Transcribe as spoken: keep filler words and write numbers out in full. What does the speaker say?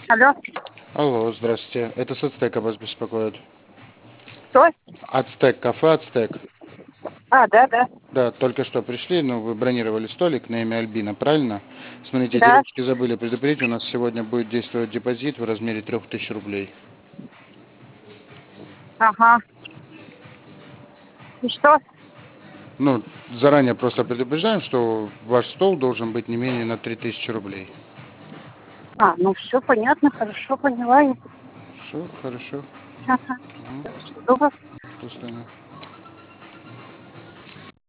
Алло, Алло, здравствуйте. Это с Ацтека вас беспокоит. кто? Ацтек, кафе Ацтек. А, да, да, Да, только что пришли, но вы бронировали столик на имя Альбина, правильно? Смотрите, да, девушки забыли предупредить, у нас сегодня будет действовать депозит в размере трех тысяч рублей. ага. И что? Ну, заранее просто предупреждаем, что ваш стол должен быть не менее на три тысячи рублей. А, ну все понятно, хорошо, поняла. я. Все, хорошо. Ага. Угу. Что, До свидания.